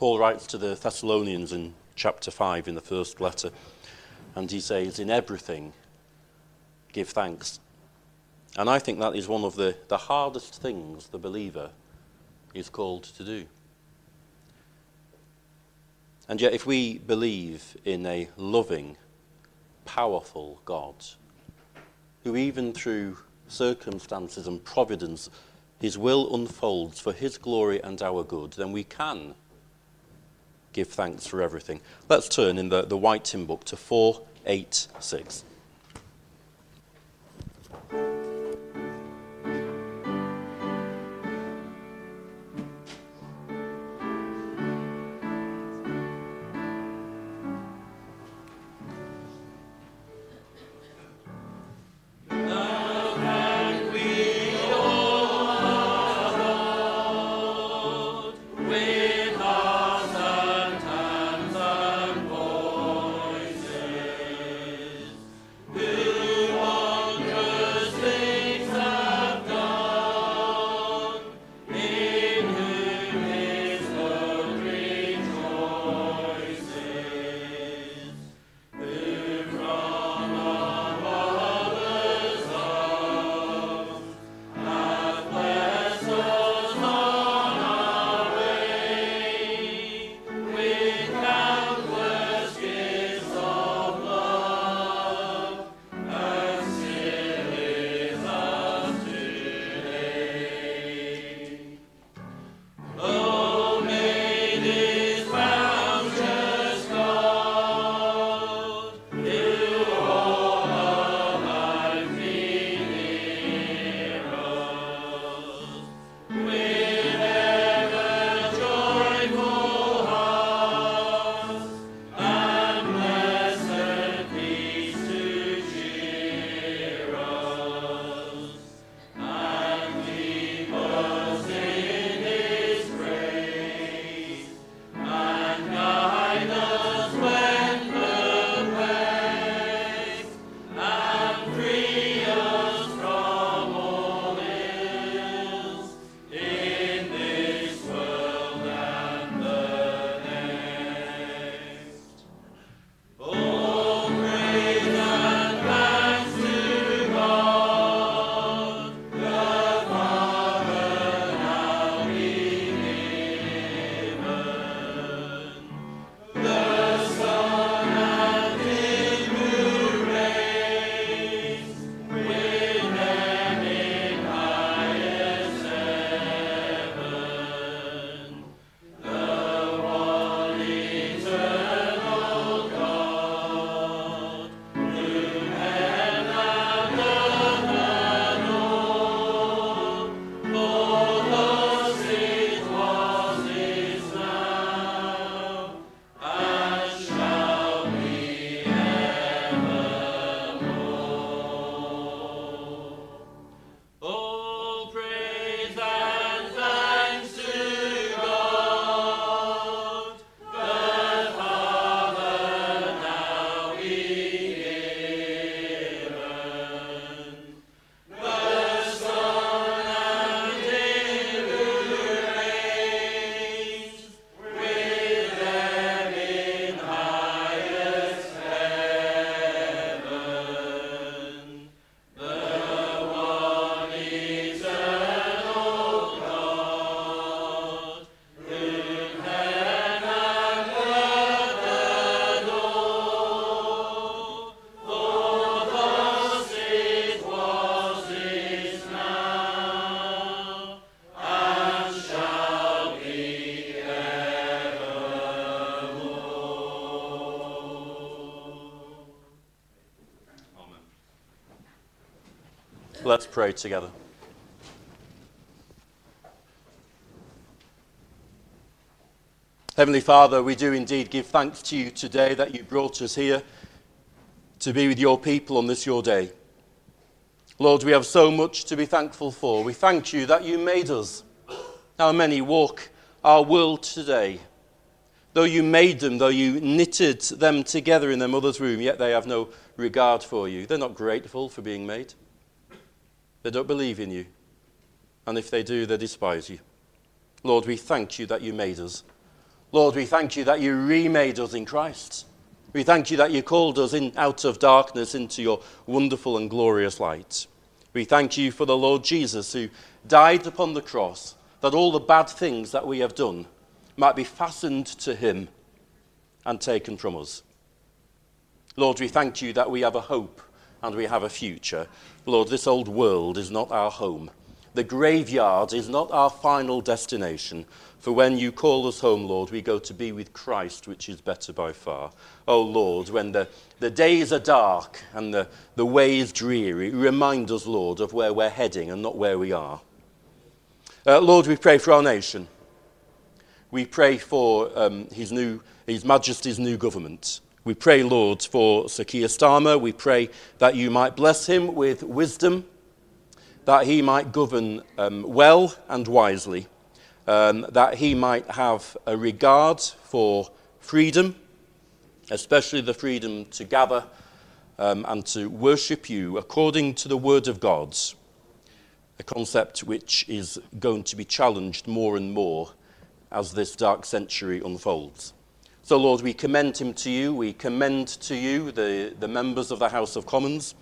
Paul writes to the Thessalonians in chapter 5 in the first letter, and he says, in everything, give thanks. And I think that is one of the hardest things the believer is called to do. And yet if we believe in a loving, powerful God, who even through circumstances and providence, his will unfolds for his glory and our good, then we can give thanks for everything. Let's turn in the white hymn book to 486. Let's pray together. Heavenly Father, we do indeed give thanks to you today that you brought us here to be with your people on this your day. Lord, we have so much to be thankful for. We thank you that you made us. How many walk our world today? Though you made them, though you knitted them together in their mother's womb, yet they have no regard for you. They're not grateful for being made. They don't believe in you. And if they do, they despise you. Lord, we thank you that you made us. Lord, we thank you that you remade us in Christ. We thank you that you called us out of darkness into your wonderful and glorious light. We thank you for the Lord Jesus who died upon the cross, that all the bad things that we have done might be fastened to him and taken from us. Lord, we thank you that we have a hope and we have a future. Lord, this old world is not our home. The graveyard is not our final destination. For when you call us home, Lord, we go to be with Christ, which is better by far. Oh, Lord, when the days are dark and the way is dreary, remind us, Lord, of where we're heading and not where we are. Lord, we pray for our nation. We pray for His Majesty's new government. We pray, Lord, for Sir Keir Starmer. We pray that you might bless him with wisdom, that he might govern well and wisely, that he might have a regard for freedom, especially the freedom to gather and to worship you according to the word of God, a concept which is going to be challenged more and more as this dark century unfolds. So, Lord, we commend him to you. We commend to you the members of the House of Commons.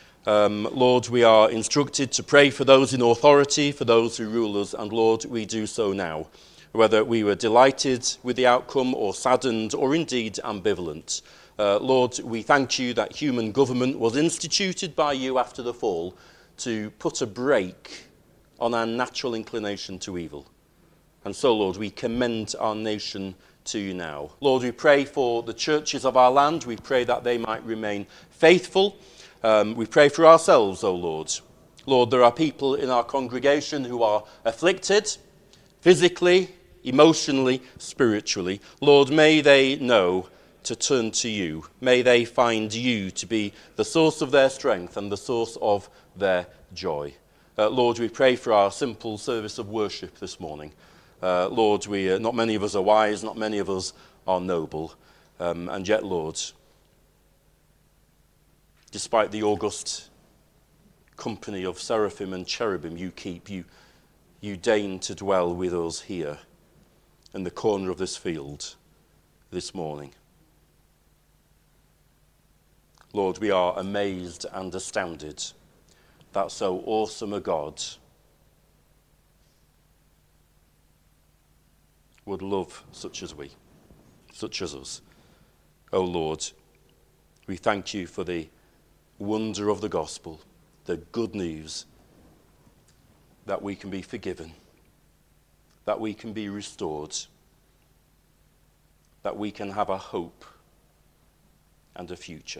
Lord, we are instructed to pray for those in authority, for those who rule us, and Lord, we do so now, whether we were delighted with the outcome or saddened or indeed ambivalent. Lord, we thank you that human government was instituted by you after the fall to put a brake on our natural inclination to evil. And so, Lord, we commend our nation to you now. Lord, we pray for the churches of our land. We pray that they might remain faithful. We pray for ourselves, O Lord. Lord, there are people in our congregation who are afflicted, physically, emotionally, spiritually. Lord, may they know to turn to you. May they find you to be the source of their strength and the source of their joy. Lord, we pray for our simple service of worship this morning. Lord, not many of us are wise, not many of us are noble, and yet, Lord, despite the august company of seraphim and cherubim you deign to dwell with us here in the corner of this field this morning. Lord, we are amazed and astounded that so awesome a God would love such as we, such as us. Oh Lord, we thank you for the wonder of the gospel, the good news that we can be forgiven, that we can be restored, that we can have a hope and a future.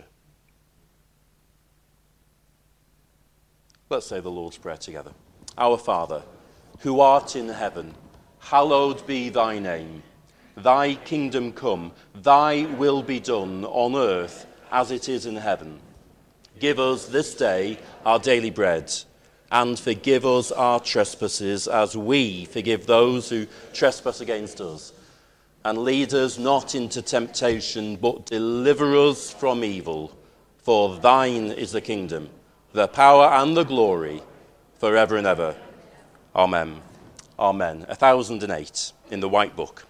Let's say the Lord's Prayer together. Our Father, who art in heaven, hallowed be thy name. Thy kingdom come, thy will be done on earth as it is in heaven. Give us this day our daily bread, and forgive us our trespasses as we forgive those who trespass against us. And lead us not into temptation, but deliver us from evil. For thine is the kingdom, the power and the glory, forever and ever. Amen. Amen. 1008 in the White Book.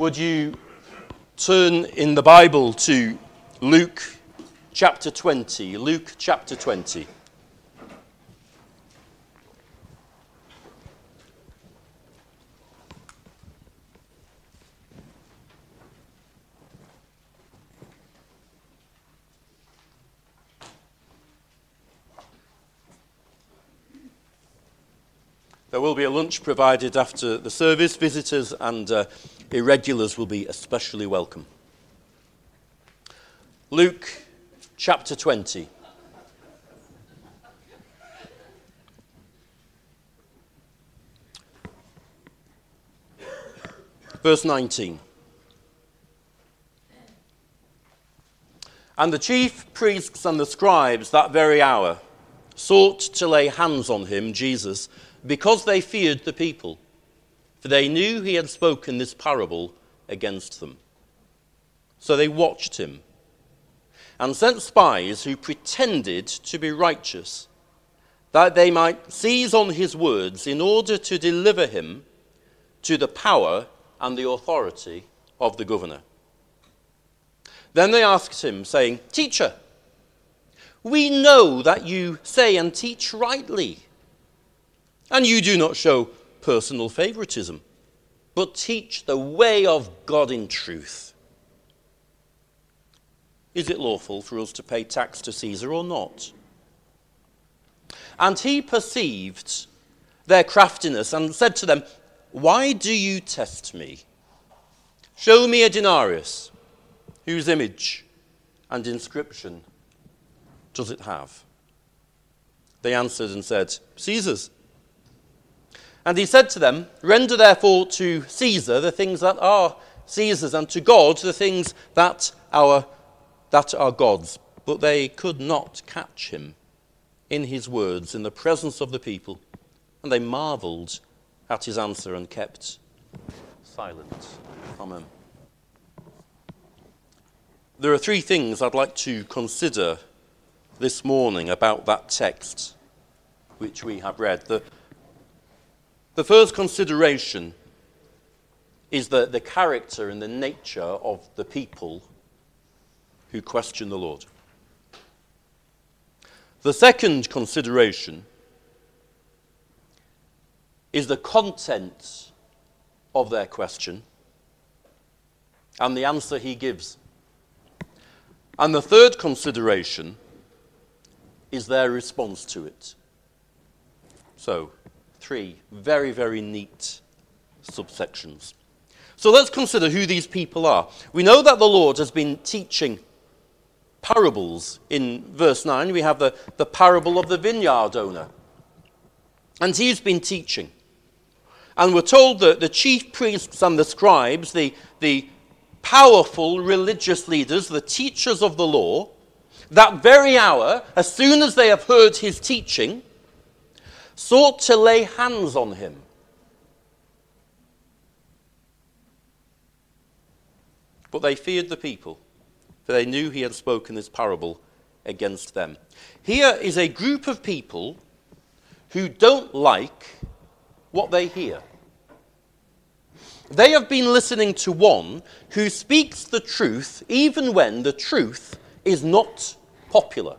Would you turn in the Bible to Luke chapter 20? Luke chapter 20. There will be a lunch provided after the service. Visitors and irregulars will be especially welcome. Luke chapter 20. Verse 19. And the chief priests and the scribes that very hour sought to lay hands on him, Jesus, because they feared the people, for they knew he had spoken this parable against them. So they watched him and sent spies who pretended to be righteous, that they might seize on his words in order to deliver him to the power and the authority of the governor. Then they asked him, saying, "Teacher, we know that you say and teach rightly, and you do not show personal favoritism, but teach the way of God in truth. Is it lawful for us to pay tax to Caesar or not?" And he perceived their craftiness and said to them, "Why do you test me? Show me a denarius. Whose image and inscription does it have?" They answered and said, "Caesar's." And he said to them, "Render therefore to Caesar the things that are Caesar's, and to God the things that are God's." But they could not catch him in his words in the presence of the people, and they marveled at his answer and kept silent. Amen. There are three things I'd like to consider this morning about that text which we have read. The first consideration is the character and the nature of the people who question the Lord. The second consideration is the content of their question and the answer he gives. And the third consideration is their response to it. So, three very, very neat subsections. So let's consider who these people are. We know that the Lord has been teaching parables. In verse 9, we have the parable of the vineyard owner. And he's been teaching. And we're told that the chief priests and the scribes, the powerful religious leaders, the teachers of the law, that very hour, as soon as they have heard his teaching, sought to lay hands on him. But they feared the people, for they knew he had spoken this parable against them. Here is a group of people who don't like what they hear. They have been listening to one who speaks the truth even when the truth is not popular.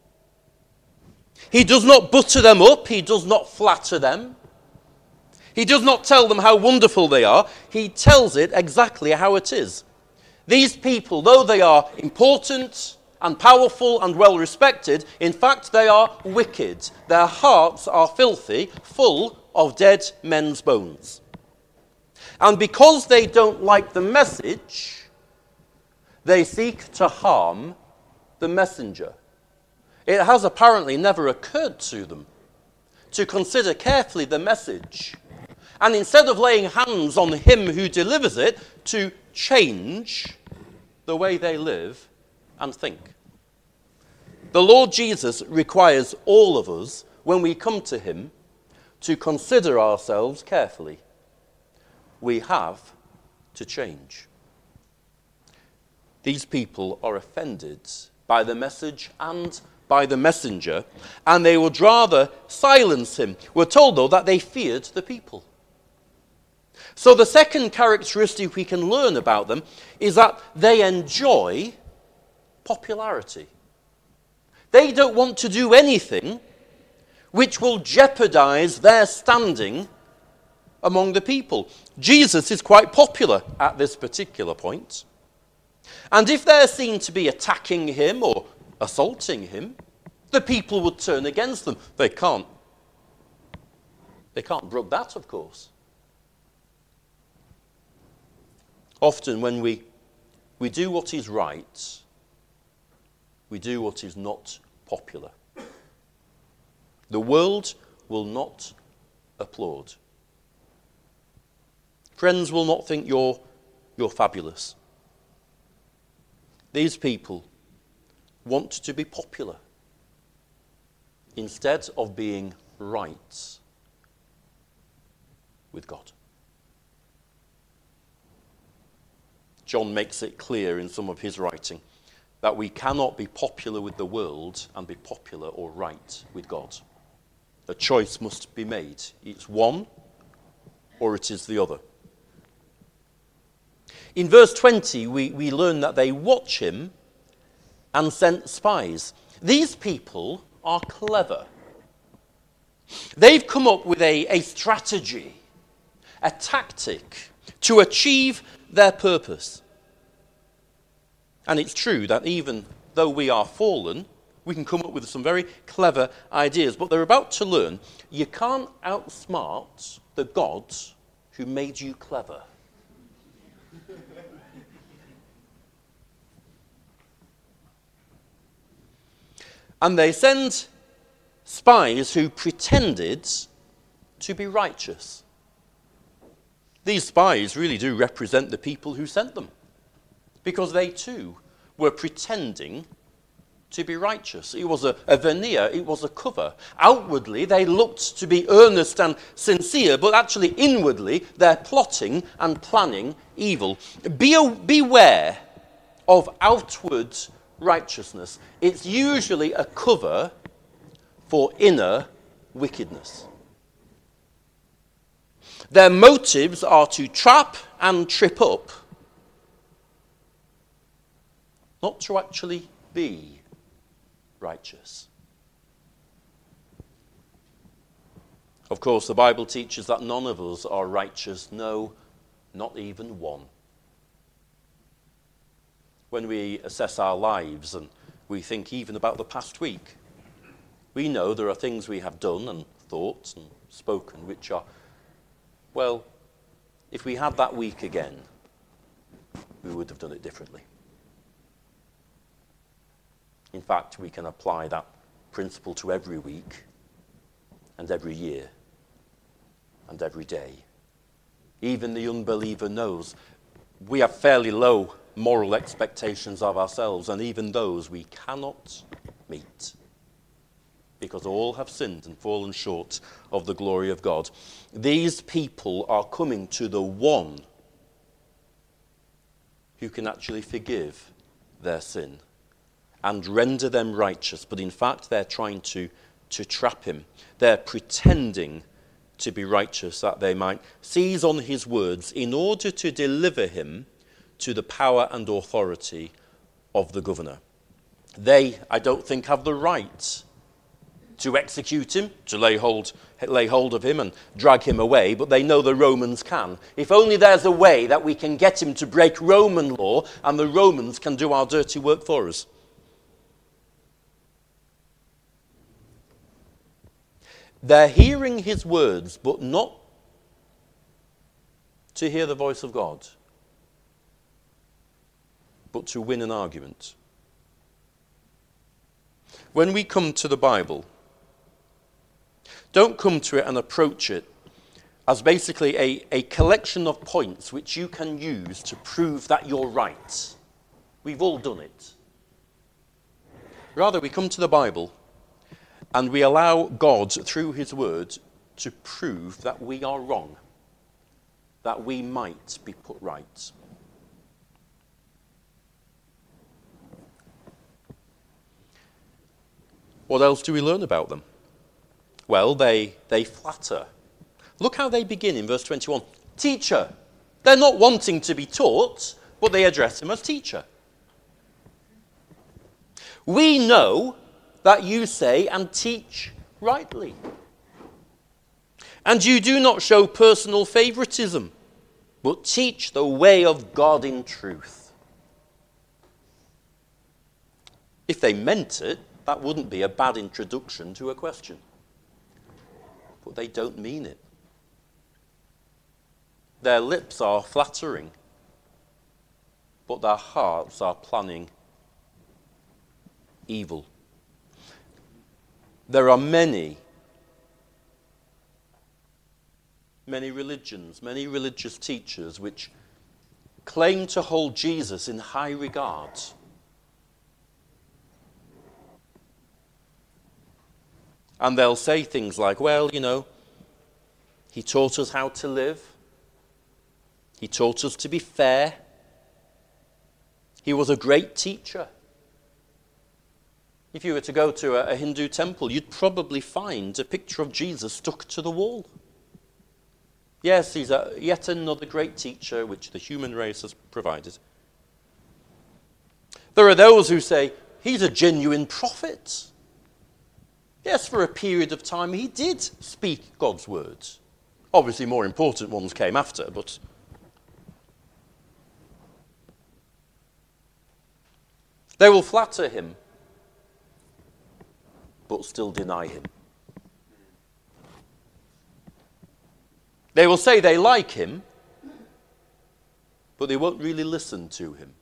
He does not butter them up. He does not flatter them. He does not tell them how wonderful they are. He tells it exactly how it is. These people, though they are important and powerful and well respected, in fact they are wicked. Their hearts are filthy, full of dead men's bones. And because they don't like the message, they seek to harm the messenger. It has apparently never occurred to them to consider carefully the message, and instead of laying hands on him who delivers it, to change the way they live and think. The Lord Jesus requires all of us, when we come to him, to consider ourselves carefully. We have to change. These people are offended by the message and by the messenger, and they would rather silence him. We're told, though, that they feared the people. So the second characteristic we can learn about them is that they enjoy popularity. They don't want to do anything which will jeopardize their standing among the people. Jesus is quite popular at this particular point. And if they're seen to be attacking him or assaulting him, the people would turn against them. They can't brook that, of course. Often when we do what is right, we do what is not popular. The world will not applaud. Friends will not think you're fabulous. These people want to be popular instead of being right with God. John makes it clear in some of his writing that we cannot be popular with the world and be popular or right with God. A choice must be made. It's one or it is the other. In verse 20, we learn that they watch him and sent spies. These people are clever. They've come up with a strategy, a tactic to achieve their purpose. And it's true that even though we are fallen, we can come up with some very clever ideas. But they're about to learn you can't outsmart the God who made you clever. And they send spies who pretended to be righteous. These spies really do represent the people who sent them, because they too were pretending to be righteous. It was a veneer, it was a cover. Outwardly, they looked to be earnest and sincere, but actually inwardly, they're plotting and planning evil. Beware of outward righteousness. It's usually a cover for inner wickedness. Their motives are to trap and trip up, not to actually be righteous. Of course, the Bible teaches that none of us are righteous, no, not even one. When we assess our lives and we think even about the past week, we know there are things we have done and thought and spoken which are, well, if we had that week again, we would have done it differently. In fact, we can apply that principle to every week and every year and every day. Even the unbeliever knows we have fairly low moral expectations of ourselves, and even those we cannot meet, because all have sinned and fallen short of the glory of God. These people are coming to the one who can actually forgive their sin and render them righteous, but in fact they're trying to trap him. They're pretending to be righteous that they might seize on his words in order to deliver him to the power and authority of the governor. They, I don't think, have the right to execute him, to lay hold of him and drag him away, but they know the Romans can. If only there's a way that we can get him to break Roman law and the Romans can do our dirty work for us. They're hearing his words, but not to hear the voice of God, but to win an argument. When we come to the Bible, don't come to it and approach it as basically a collection of points which you can use to prove that you're right. We've all done it. Rather, we come to the Bible and we allow God, through his word, to prove that we are wrong, that we might be put right. What else do we learn about them? Well, they flatter. Look how they begin in verse 21. teacher. They're not wanting to be taught, but they address him as teacher. We know that you say and teach rightly. And you do not show personal favoritism, but teach the way of God in truth. If they meant it, that wouldn't be a bad introduction to a question. But they don't mean it. Their lips are flattering, but their hearts are planning evil. There are many religions, many religious teachers which claim to hold Jesus in high regard. And they'll say things like, well, he taught us how to live. He taught us to be fair. He was a great teacher. If you were to go to a Hindu temple, you'd probably find a picture of Jesus stuck to the wall. Yes, he's yet another great teacher which the human race has provided. There are those who say, he's a genuine prophet. Yes, for a period of time he did speak God's words. Obviously more important ones came after, but they will flatter him, but still deny him. They will say they like him, but they won't really listen to him.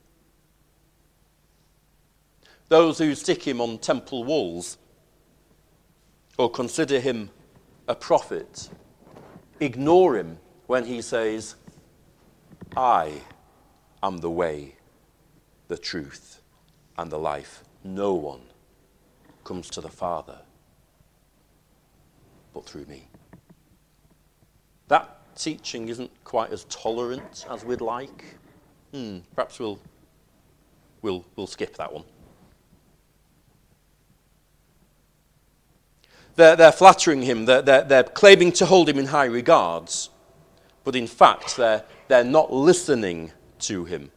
Those who stick him on temple walls or consider him a prophet ignore him when he says, I am the way, the truth, and the life. No one comes to the Father but through me. That teaching isn't quite as tolerant as we'd like. Perhaps we'll skip that one. They're flattering him. They're claiming to hold him in high regards, but in fact they're not listening to him.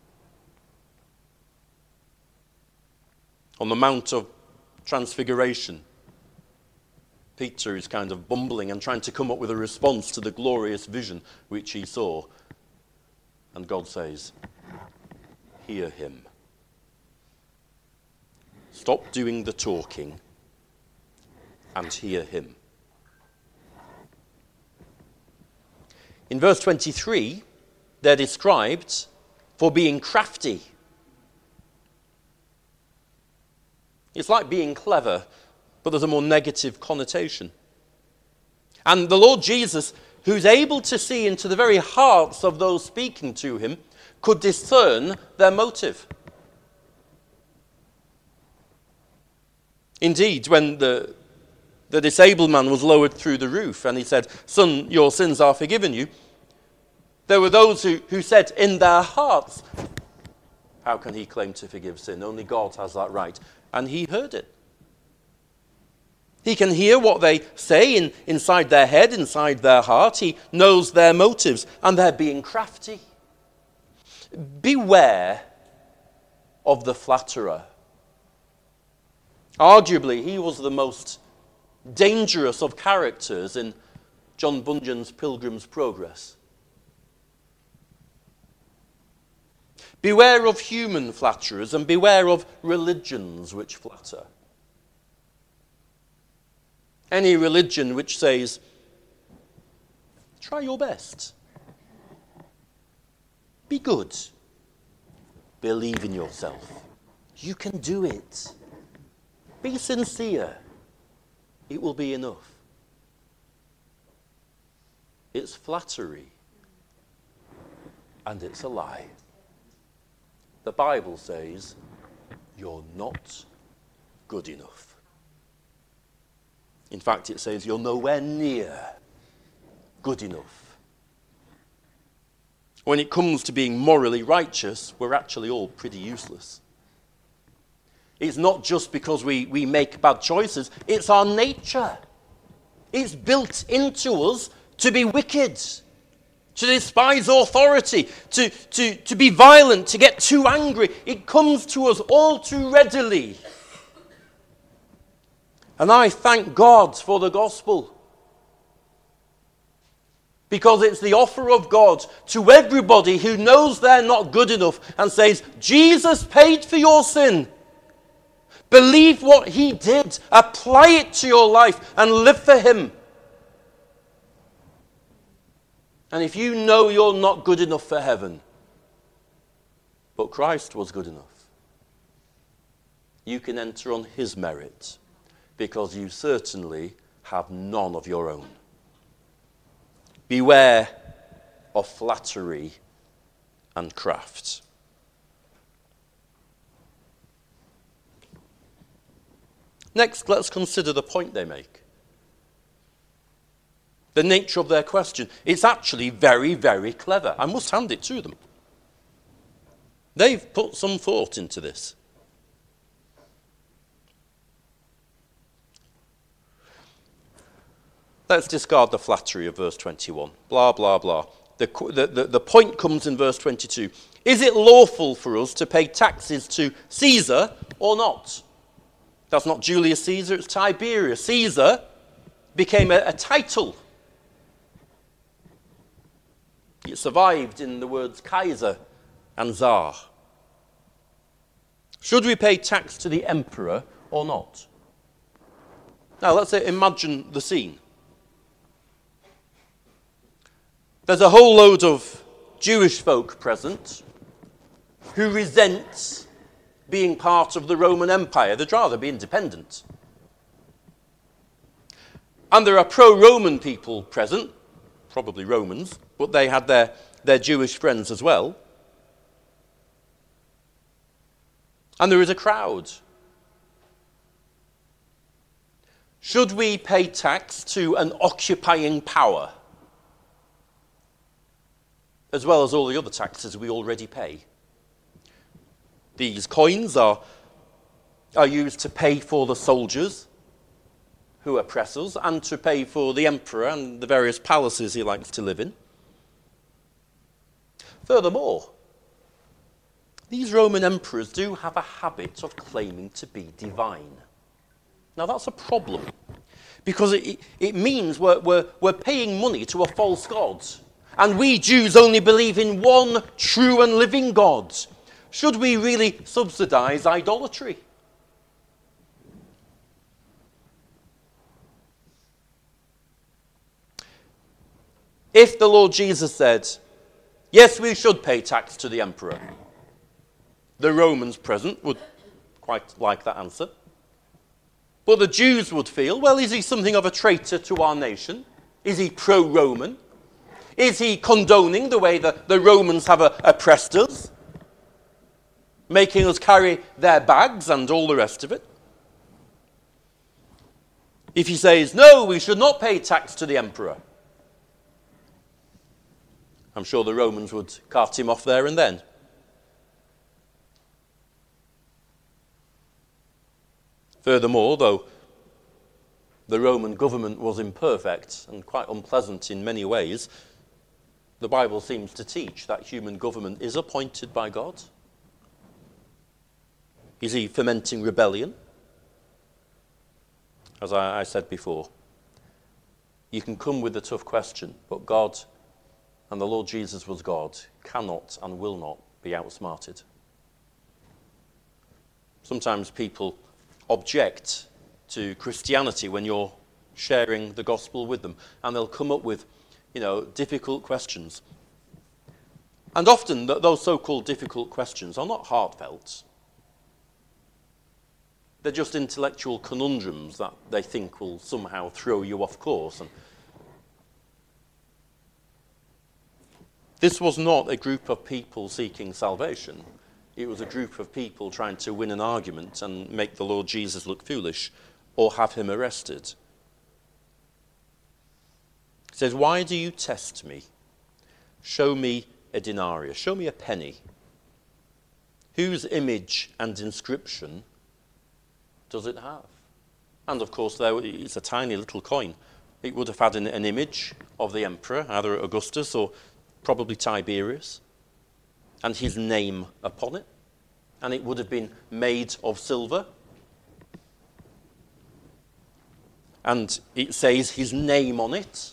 On the Mount of Transfiguration, Peter is kind of bumbling and trying to come up with a response to the glorious vision which he saw. And God says, hear him. Stop doing the talking and hear him. In verse 23, they're described for being crafty. It's like being clever, but there's a more negative connotation. And the Lord Jesus, who's able to see into the very hearts of those speaking to him, could discern their motive. Indeed, when the disabled man was lowered through the roof and he said, "Son, your sins are forgiven you," there were those who said in their hearts, "How can he claim to forgive sin? Only God has that right." And he heard it. He can hear what they say inside their head, inside their heart. He knows their motives, and they're being crafty. Beware of the flatterer. Arguably, he was the most dangerous of characters in John Bunyan's Pilgrim's Progress. Beware of human flatterers and beware of religions which flatter. Any religion which says, try your best. Be good. Believe in yourself. You can do it. Be sincere. It will be enough. It's flattery. And it's a lie. The Bible says, you're not good enough. In fact, it says you're nowhere near good enough. When it comes to being morally righteous, we're actually all pretty useless. It's not just because we make bad choices, it's our nature. It's built into us to be wicked, to despise authority, to be violent, to get too angry. It comes to us all too readily. And I thank God for the gospel, because it's the offer of God to everybody who knows they're not good enough and says, Jesus paid for your sin. Believe what he did. Apply it to your life and live for him. And if you know you're not good enough for heaven, but Christ was good enough, you can enter on his merit, because you certainly have none of your own. Beware of flattery and craft. Next, let's consider the point they make. The nature of their question. It's actually very, very clever. I must hand it to them. They've put some thought into this. Let's discard the flattery of verse 21. Blah, blah, blah. The point comes in verse 22. Is it lawful for us to pay taxes to Caesar or not? That's not Julius Caesar, it's Tiberius. Caesar became a title. It survived in the words Kaiser and Tsar. Should we pay tax to the emperor or not? Now, let's imagine the scene. There's a whole load of Jewish folk present who resent being part of the Roman Empire. They'd rather be independent. And there are pro-Roman people present, probably Romans, but they had their Jewish friends as well. And there is a crowd. Should we pay tax to an occupying power, as well as all the other taxes we already pay? These coins are used to pay for the soldiers who oppress us, and to pay for the emperor and the various palaces he likes to live in. Furthermore, these Roman emperors do have a habit of claiming to be divine. Now that's a problem, because it means we're paying money to a false god. And we Jews only believe in one true and living God. Should we really subsidize idolatry? If the Lord Jesus said, yes, we should pay tax to the emperor, the Romans present would quite like that answer. But the Jews would feel, well, is he something of a traitor to our nation? Is he pro-Roman? Is he condoning the way that the Romans have oppressed us, making us carry their bags and all the rest of it? If he says, no, we should not pay tax to the emperor, I'm sure the Romans would cart him off there and then. Furthermore, though the Roman government was imperfect and quite unpleasant in many ways, the Bible seems to teach that human government is appointed by God. Is he fomenting rebellion? As I said before, you can come with a tough question, but God, and the Lord Jesus was God, cannot and will not be outsmarted. Sometimes people object to Christianity when you're sharing the gospel with them, and they'll come up with, difficult questions. And often those so-called difficult questions are not heartfelt. They're just intellectual conundrums that they think will somehow throw you off course. And this was not a group of people seeking salvation. It was a group of people trying to win an argument and make the Lord Jesus look foolish or have him arrested. He says, why do you test me? Show me a denarius. Show me a penny. Whose image and inscription does it have? And of course, it's a tiny little coin. It would have had an image of the emperor, either Augustus or probably Tiberius, and his name upon it. And it would have been made of silver. And it says his name on it.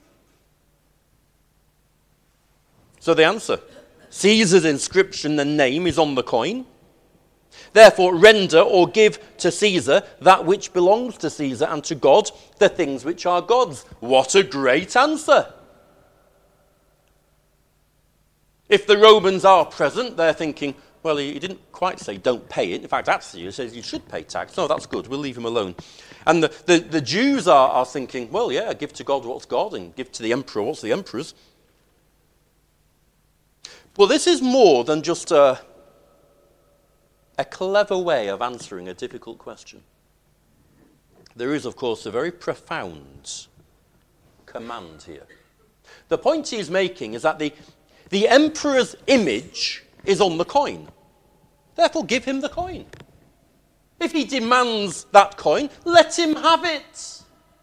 So the answer, Caesar's inscription, the name, is on the coin. Therefore, render or give to Caesar that which belongs to Caesar, and to God the things which are God's. What a great answer! If the Romans are present, they're thinking, well, he didn't quite say don't pay it. In fact, actually, he says you should pay tax. No, that's good. We'll leave him alone. And the Jews are thinking, well, yeah, give to God what's God, and give to the emperor what's the emperor's. Well, this is more than just a clever way of answering a difficult question. There is, of course, a very profound command here. The point he's making is that the emperor's image is on the coin. Therefore, give him the coin. If he demands that coin, let him have it.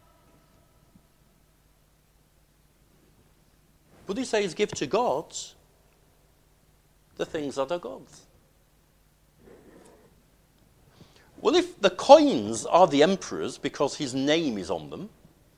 But he says, give to God the things that are God's. Well, if the coins are the emperor's because his name is on them,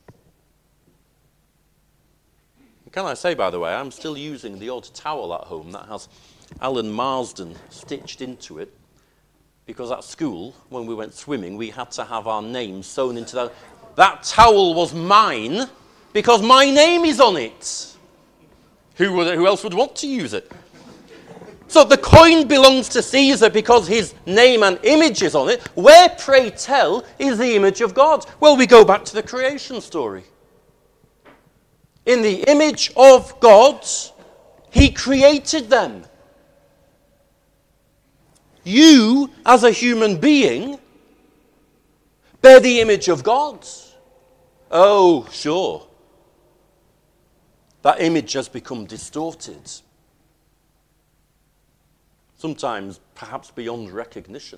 can I say, by the way, I'm still using the odd towel at home that has Alan Marsden stitched into it, because at school, when we went swimming, we had to have our names sewn into that. That towel was mine because my name is on it. Who else would want to use it? So the coin belongs to Caesar because his name and image is on it. Where, pray tell, is the image of God? Well, we go back to the creation story. In the image of God, he created them. You, as a human being, bear the image of God. Oh, sure. That image has become distorted. Sometimes, perhaps beyond recognition.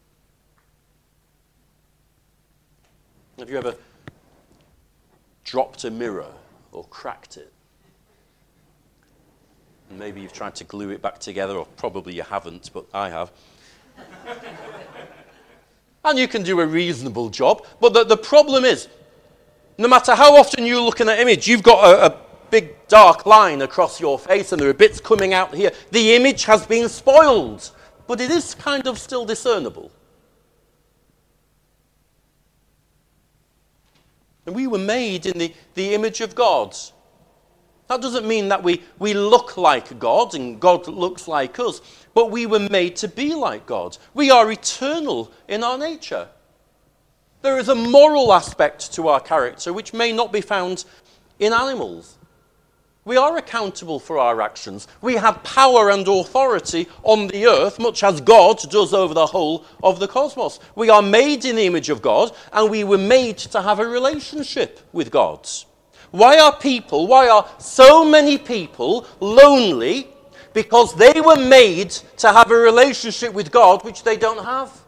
Have you ever dropped a mirror or cracked it? And maybe you've tried to glue it back together, or probably you haven't, but I have. And you can do a reasonable job, but the problem is, no matter how often you look in an image, you've got a big dark line across your face and there are bits coming out here. The image has been spoiled, but it is kind of still discernible. And we were made in the image of God. That doesn't mean that we look like God and God looks like us, but we were made to be like God. We are eternal in our nature. There is a moral aspect to our character which may not be found in animals. We are accountable for our actions. We have power and authority on the earth, much as God does over the whole of the cosmos. We are made in the image of God, and we were made to have a relationship with God. Why are so many people lonely? Because they were made to have a relationship with God which they don't have.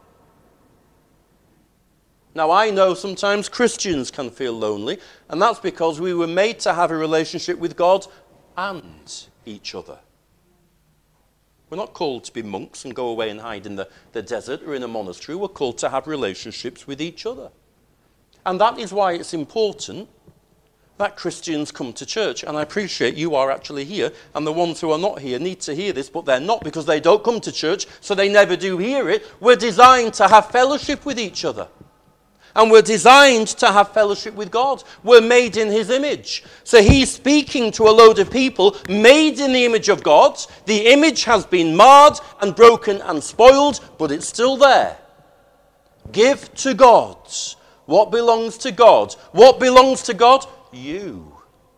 Now, I know sometimes Christians can feel lonely, and that's because we were made to have a relationship with God and each other. We're not called to be monks and go away and hide in the desert or in a monastery. We're called to have relationships with each other. And that is why it's important that Christians come to church. And I appreciate you are actually here, and the ones who are not here need to hear this, but they're not because they don't come to church, so they never do hear it. We're designed to have fellowship with each other. And we're designed to have fellowship with God. We're made in his image. So he's speaking to a load of people made in the image of God. The image has been marred and broken and spoiled, but it's still there. Give to God what belongs to God. What belongs to God? You.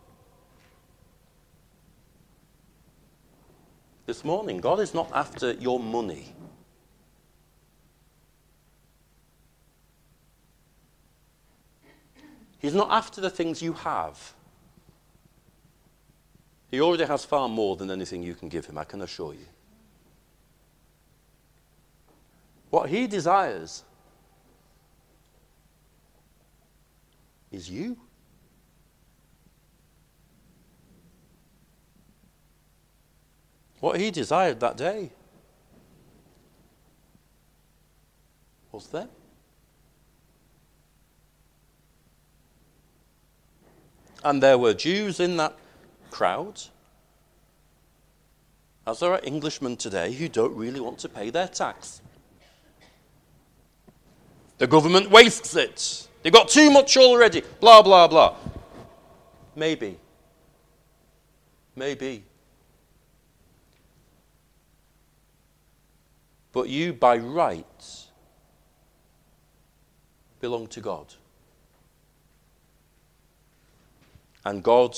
This morning, God is not after your money. He's not after the things you have. He already has far more than anything you can give him, I can assure you. What he desires is you. What he desired that day was them. And there were Jews in that crowd, as there are Englishmen today who don't really want to pay their tax. The government wastes it. They've got too much already. Blah, blah, blah. Maybe. But you, by right, belong to God. And God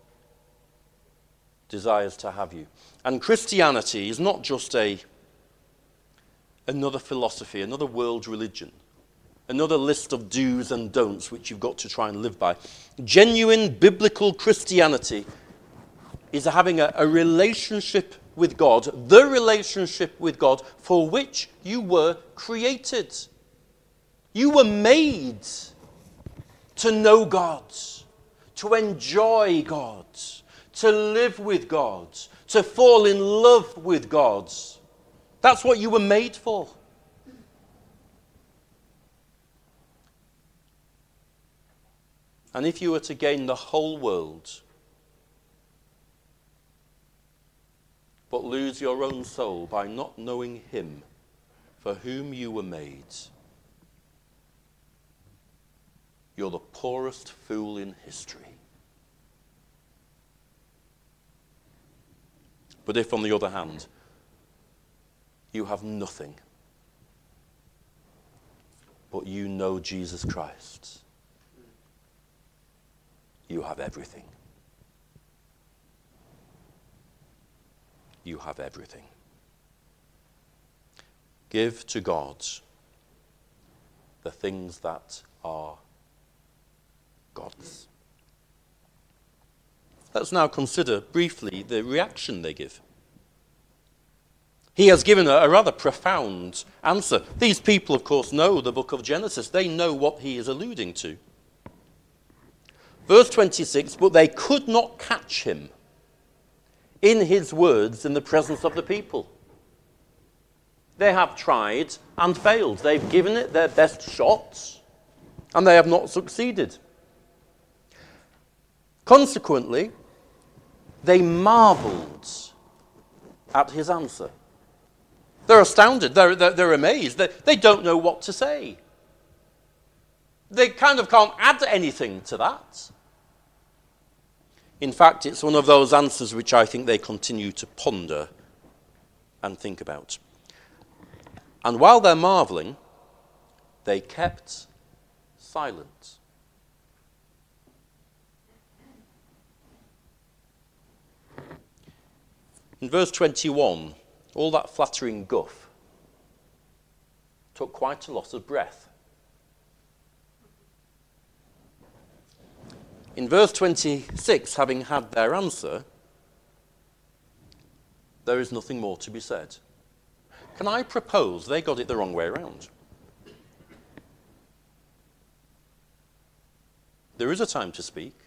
desires to have you. And Christianity is not just another philosophy, another world religion, another list of do's and don'ts which you've got to try and live by. Genuine biblical Christianity is having a relationship with God, the relationship with God for which you were created. You were made to know God, to enjoy God, to live with God, to fall in love with God. That's what you were made for. And if you were to gain the whole world, but lose your own soul by not knowing him for whom you were made, you're the poorest fool in history. But if, on the other hand, you have nothing, but you know Jesus Christ, you have everything. You have everything. Give to God the things that are God's. Let's now consider briefly the reaction they give. He has given a rather profound answer. These people, of course, know the book of Genesis. They know what he is alluding to. Verse 26, but they could not catch him in his words in the presence of the people. They have tried and failed. They've given it their best shots, and they have not succeeded. Consequently, they marveled at his answer. They're astounded. They're amazed. They don't know what to say. They kind of can't add anything to that. In fact, it's one of those answers which I think they continue to ponder and think about. And while they're marveling, they kept silent. In verse 21, all that flattering guff took quite a lot of breath. In verse 26, having had their answer, there is nothing more to be said. Can I propose they got it the wrong way around? There is a time to speak,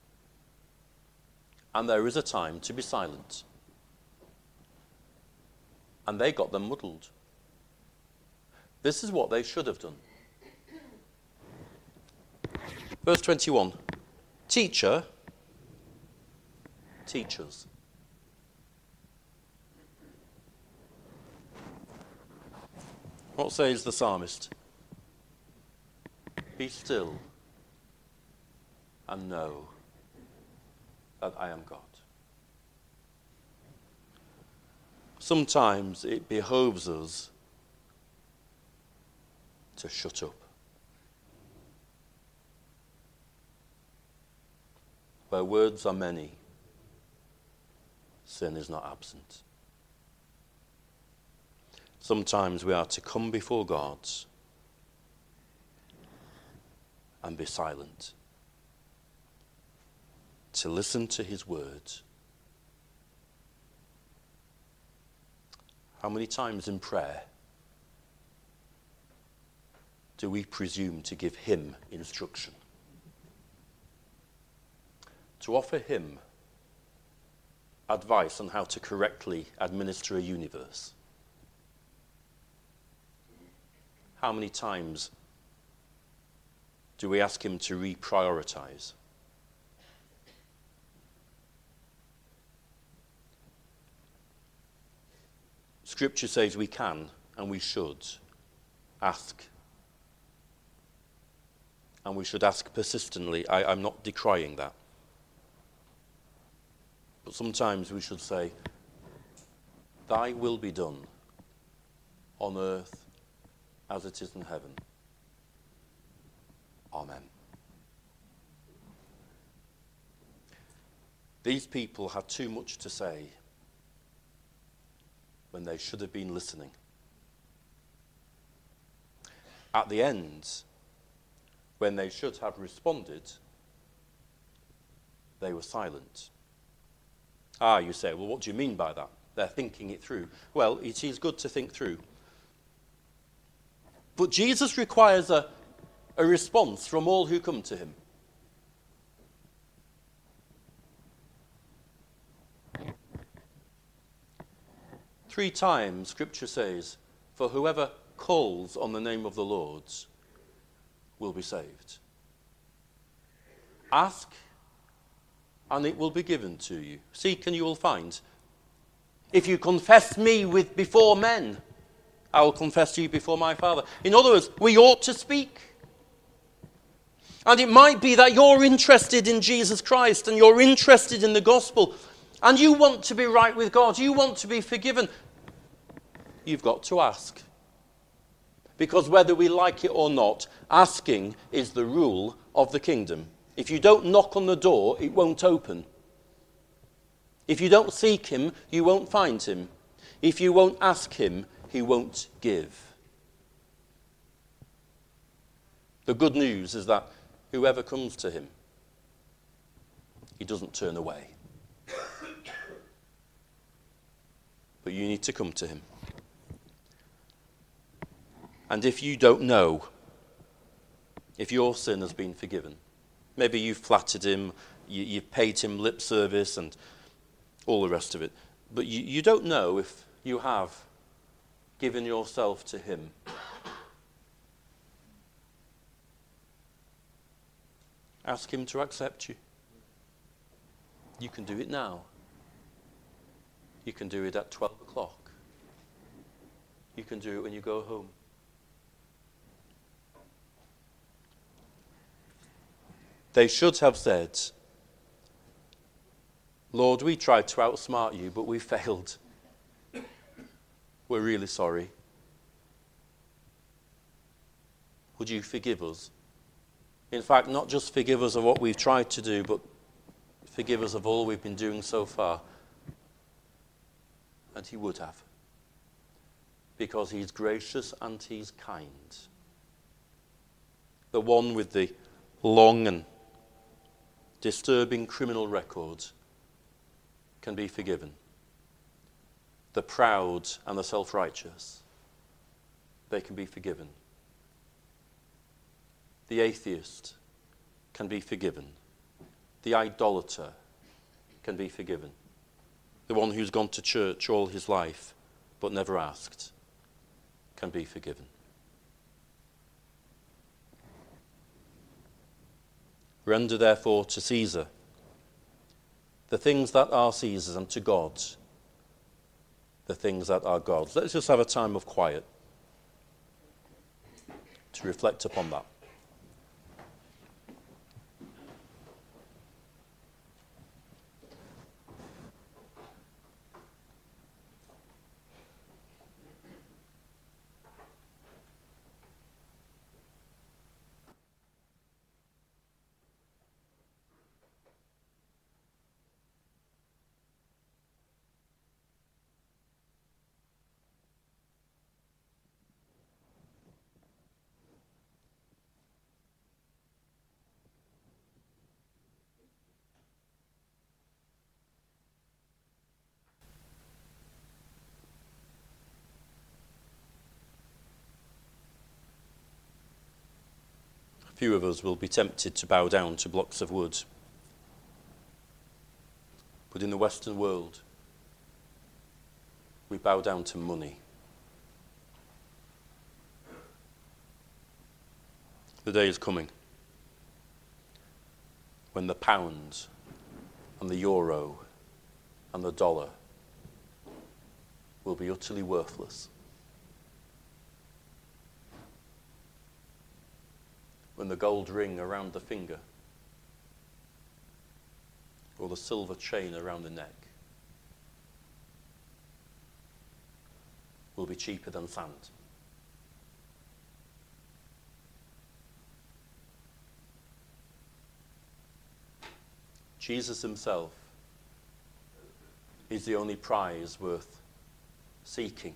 and there is a time to be silent. And they got them muddled. This is what they should have done. Verse 21. Teacher, teach us. What says the psalmist? Be still and know that I am God. Sometimes it behoves us to shut up. Where words are many, sin is not absent. Sometimes we are to come before God and be silent, to listen to his words. How many times in prayer do we presume to give him instruction? To offer him advice on how to correctly administer a universe? How many times do we ask him to reprioritize? Scripture says we can and we should ask. And we should ask persistently. I'm not decrying that. But sometimes we should say, thy will be done on earth as it is in heaven. Amen. These people had too much to say when they should have been listening. At the end, when they should have responded, they were silent. You say, well, what do you mean by that? They're thinking it through. Well, it is good to think through. But Jesus requires a response from all who come to him. Three times, Scripture says, for whoever calls on the name of the Lord will be saved. Ask, and it will be given to you. Seek, and you will find. If you confess me before men, I will confess to you before my Father. In other words, we ought to speak. And it might be that you're interested in Jesus Christ and you're interested in the gospel and you want to be right with God, you want to be forgiven. You've got to ask. Because whether we like it or not, asking is the rule of the kingdom. If you don't knock on the door, it won't open. If you don't seek him, you won't find him. If you won't ask him, he won't give. The good news is that whoever comes to him, he doesn't turn away. But you need to come to him. And if you don't know if your sin has been forgiven, maybe you've flattered him, you've paid him lip service and all the rest of it, but you don't know if you have given yourself to him. Ask him to accept you. You can do it now. You can do it at 12 o'clock. You can do it when you go home. They should have said, Lord, we tried to outsmart you, but we failed. We're really sorry. Would you forgive us? In fact, not just forgive us of what we've tried to do, but forgive us of all we've been doing so far. And he would have. Because he's gracious and he's kind. The one with the long and disturbing criminal record can be forgiven. The proud and the self-righteous, they can be forgiven. The atheist can be forgiven. The idolater can be forgiven. The one who's gone to church all his life but never asked can be forgiven. Render therefore to Caesar the things that are Caesar's, and to God the things that are God's. Let's just have a time of quiet to reflect upon that. Few of us will be tempted to bow down to blocks of wood. But in the Western world, we bow down to money. The day is coming when the pound and the euro and the dollar will be utterly worthless. When the gold ring around the finger or the silver chain around the neck will be cheaper than sand. Jesus himself is the only prize worth seeking,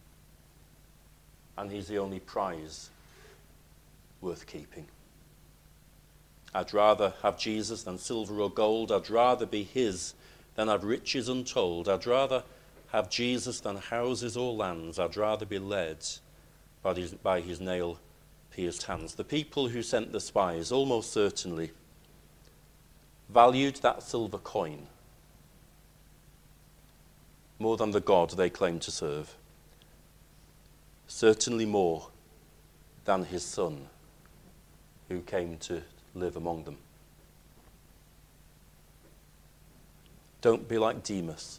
and he's the only prize worth keeping. I'd rather have Jesus than silver or gold. I'd rather be his than have riches untold. I'd rather have Jesus than houses or lands. I'd rather be led by his nail-pierced hands. The people who sent the spies almost certainly valued that silver coin more than the God they claimed to serve. Certainly more than his son who came to live among them. Don't be like Demas,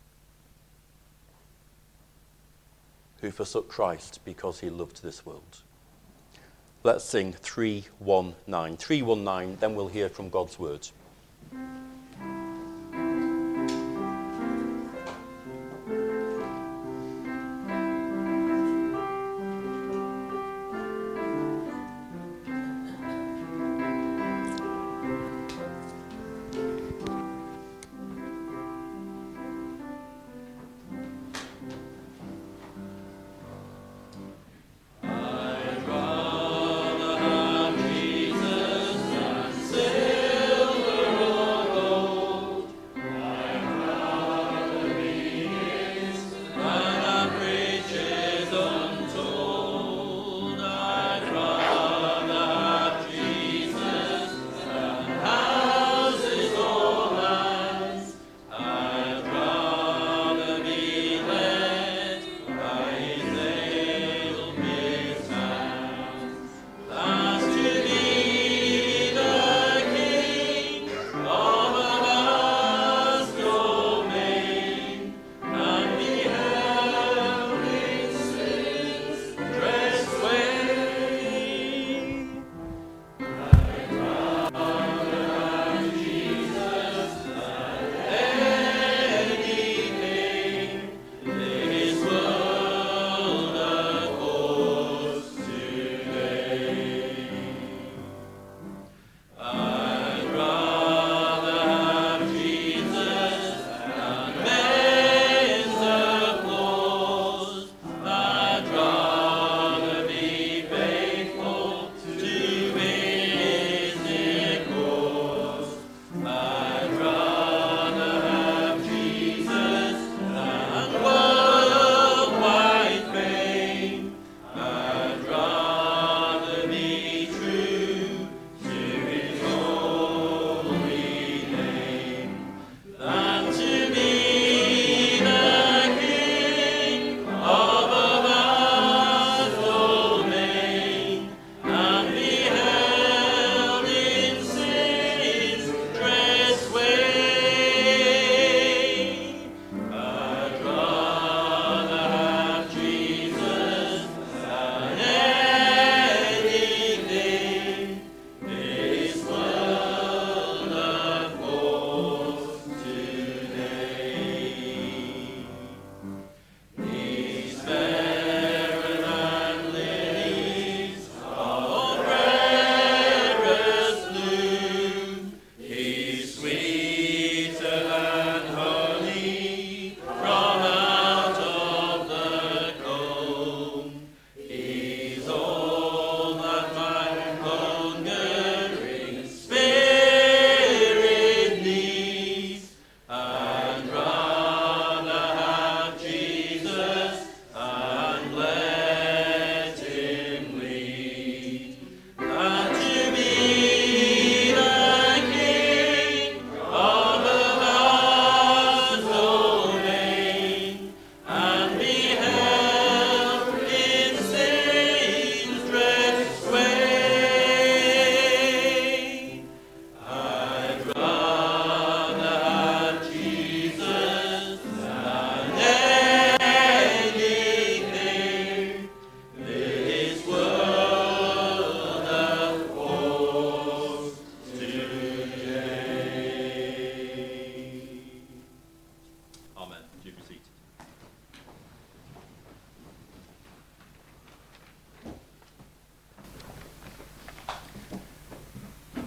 who forsook Christ because he loved this world. Let's sing 319. 319, then we'll hear from God's word. Jesus and silver.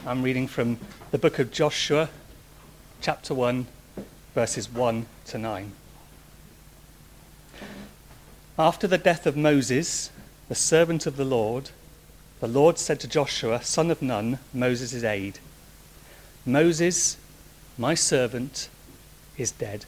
I'm reading from the book of Joshua, chapter 1, verses 1 to 9. After the death of Moses, the servant of the Lord said to Joshua, son of Nun, Moses' aide, Moses, my servant, is dead.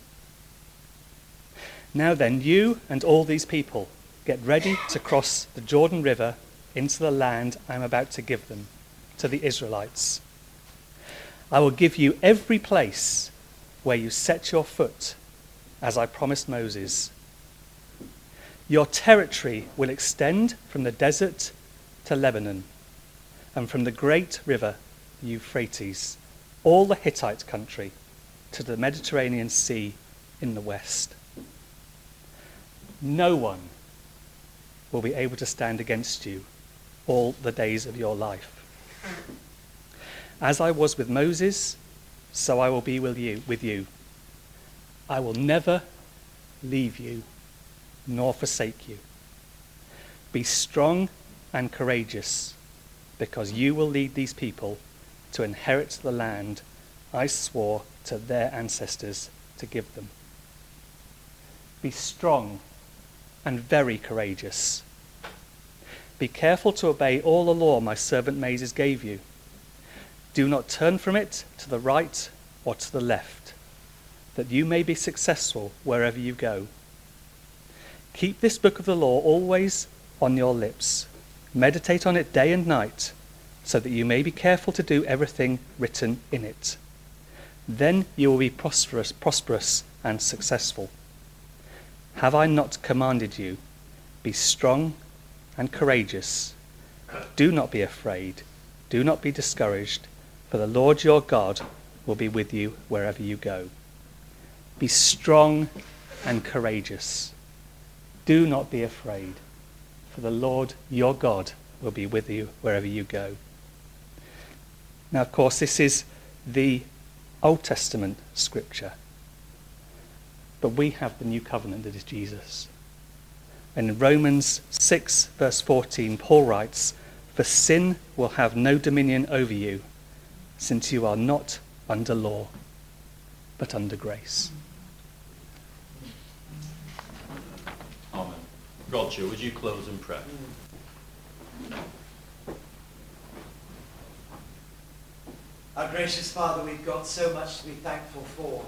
Now then, you and all these people, get ready to cross the Jordan River into the land I am about to give them, to the Israelites. I will give you every place where you set your foot, as I promised Moses. Your territory will extend from the desert to Lebanon, and from the great river Euphrates, all the Hittite country, to the Mediterranean Sea in the west. No one will be able to stand against you all the days of your life. As I was with Moses, so I will be with you. I will never leave you nor forsake you. Be strong and courageous, because you will lead these people to inherit the land I swore to their ancestors to give them. Be strong and very courageous. Be careful to obey all the law my servant Moses gave you. Do not turn from it to the right or to the left, that you may be successful wherever you go. Keep this book of the law always on your lips. Meditate on it day and night, so that you may be careful to do everything written in it. Then you will be prosperous and successful. Have I not commanded you? Be strong and courageous. Do not be afraid. Do not be discouraged, for the Lord your God will be with you wherever you go. Be strong and courageous. Do not be afraid, for the Lord your God will be with you wherever you go. Now, of course, this is the Old Testament scripture. But we have the new covenant that is Jesus. And in Romans 6, verse 14, Paul writes, for sin will have no dominion over you, since you are not under law, but under grace. Amen. Roger, would you close in prayer? Our gracious Father, we've got so much to be thankful for.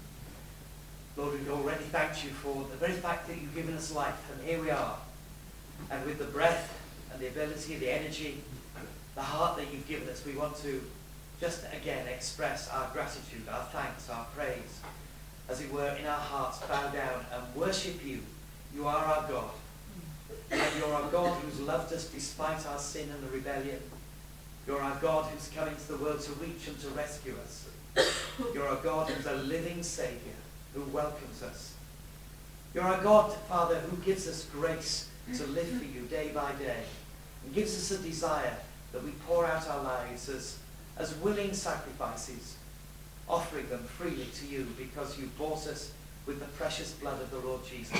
Lord, we've already thanked you for the very fact that you've given us life, and here we are. And with the breath and the ability, the energy, the heart that you've given us, we want to just again express our gratitude, our thanks, our praise, as it were, in our hearts, bow down and worship you. You are our God. And you're our God who's loved us despite our sin and the rebellion. You're our God who's come into the world to reach and to rescue us. You're our God who's a living Saviour, who welcomes us. You're our God, Father, who gives us grace to live for you day by day, and gives us a desire that we pour out our lives as willing sacrifices, offering them freely to you because you bought us with the precious blood of the Lord Jesus.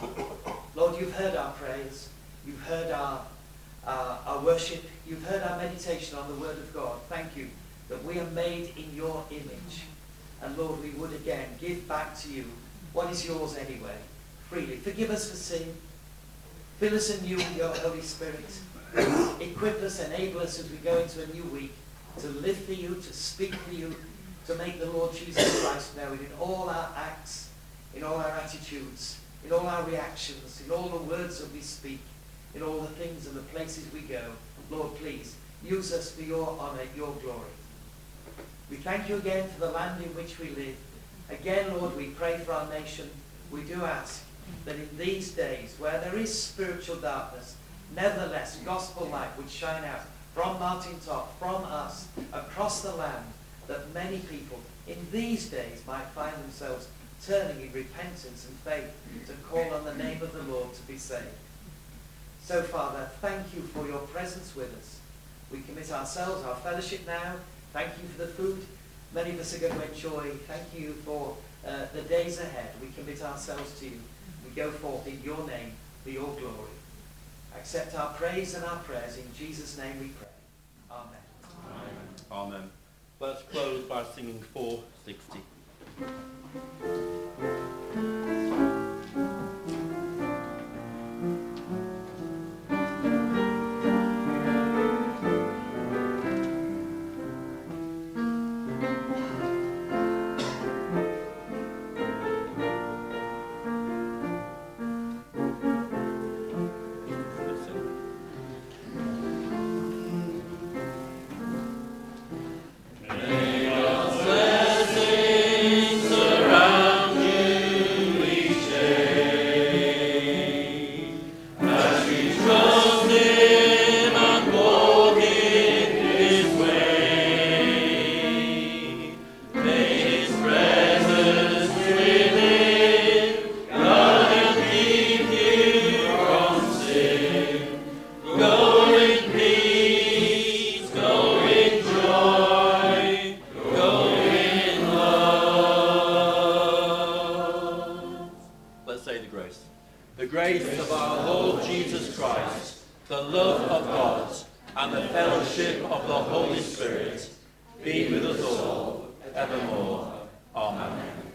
Lord, you've heard our prayers, you've heard our worship, you've heard our meditation on the Word of God. Thank you that we are made in your image. And Lord, we would again give back to you what is yours anyway, freely. Forgive us for sin. Fill us anew with your Holy Spirit. Equip us, enable us as we go into a new week to live for you, to speak for you, to make the Lord Jesus Christ known in all our acts, in all our attitudes, in all our reactions, in all the words that we speak, in all the things and the places we go. Lord, please, use us for your honour, your glory. We thank you again for the land in which we live. Again, Lord, we pray for our nation. We do ask that in these days where there is spiritual darkness, nevertheless, gospel light would shine out from Martin Top, from us, across the land, that many people in these days might find themselves turning in repentance and faith to call on the name of the Lord to be saved. So, Father, thank you for your presence with us. We commit ourselves, our fellowship now. Thank you for the food many of us are going to enjoy. Thank you for the days ahead. We commit ourselves to you. We go forth in your name for your glory. Accept our praise and our prayers. In Jesus' name we pray. Amen. Amen. Amen. Let's close by singing 460. The grace of our Lord Jesus Christ, the love of God, and the fellowship of the Holy Spirit be with us all evermore. Amen.